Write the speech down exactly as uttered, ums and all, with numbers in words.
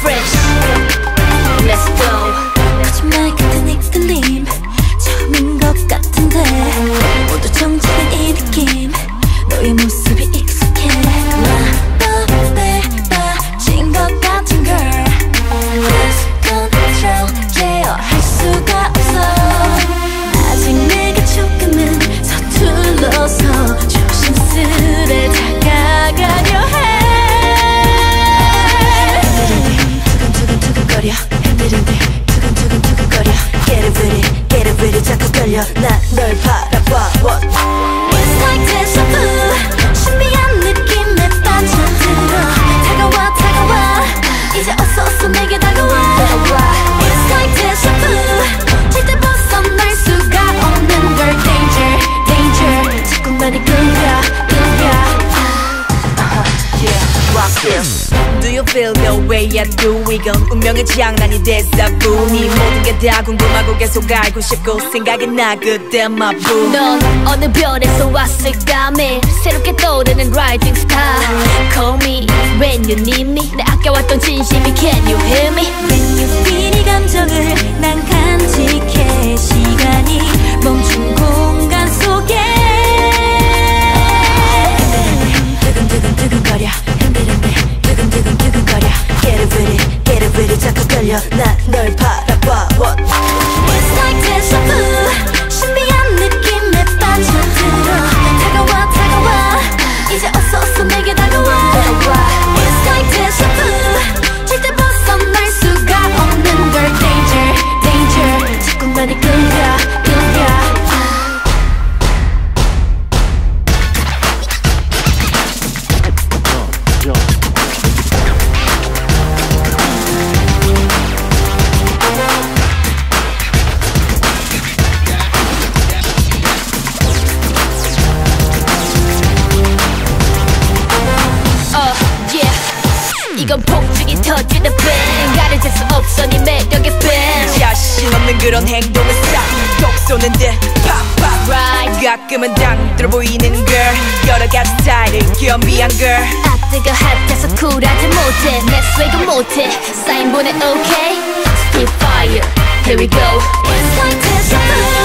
fresh. Let's go. 거짓말 같은 이끌림 처음인 것 같은데 모두 정직한 이 느낌 너의 모습이 익숙해 마법에 빠진 것 같은 girl Lose control 제어할 수가 없어 아직 내가 조금은 서툴러서 조심스레 다가가려 해 두근두근두근거려 흔들흔들 두근두근두근거려 Get it with it, get it with it 자꾸 걸려 난 널 바라봐 What? It's like deja vu 신비한 느낌에 빠져들어 다가와 다가와 이제 어서 어서 내게 다가와 It's like deja vu 절대 벗어날 수가 없는 걸 Danger, danger 자꾸 많이 끌려 끌려 uh-huh, yeah, rock this Do you feel the way I do? 이건 운명의 장난이 데자부 네 모든 게 다 궁금하고 계속 알고 싶고 생각이 나 그때 my boo 넌 어느 별에서 왔을까 매일 새롭게 떠오르는 rising star Call me when you need me 내 아껴왔던 진심이 Can you hear me? When you feel 이 감정을 난 간직해 시간이 멈춘 공간 속에 두근두근두근거려 흔들흔들 두근두근두근거려 Get it with it, get it with it 자꾸 걸려 난 널 바라봐 What? It's like deja vu 신비한 느낌에 빠져들어 다가와 다가와 이제 어서 어서 내게 다가와 It's like deja vu 절대 벗어날 수가 없는 걸 Danger, danger 자꾸 많이 끌려 끌려 이건 폭죽이 터지는 뱀 가려질 수 없어 네 매력의 뱀 자신 없는 그런 행동은 싹 쏘는 듯 팍팍 Right 가끔은 당들어 보이는 girl 여러 가지 스타일을 겸비한 girl 아 뜨거 핫해서 쿨하지 못해 내 스웨그 못해 사인 보내 okay Spit fire Here we go It's like deja vu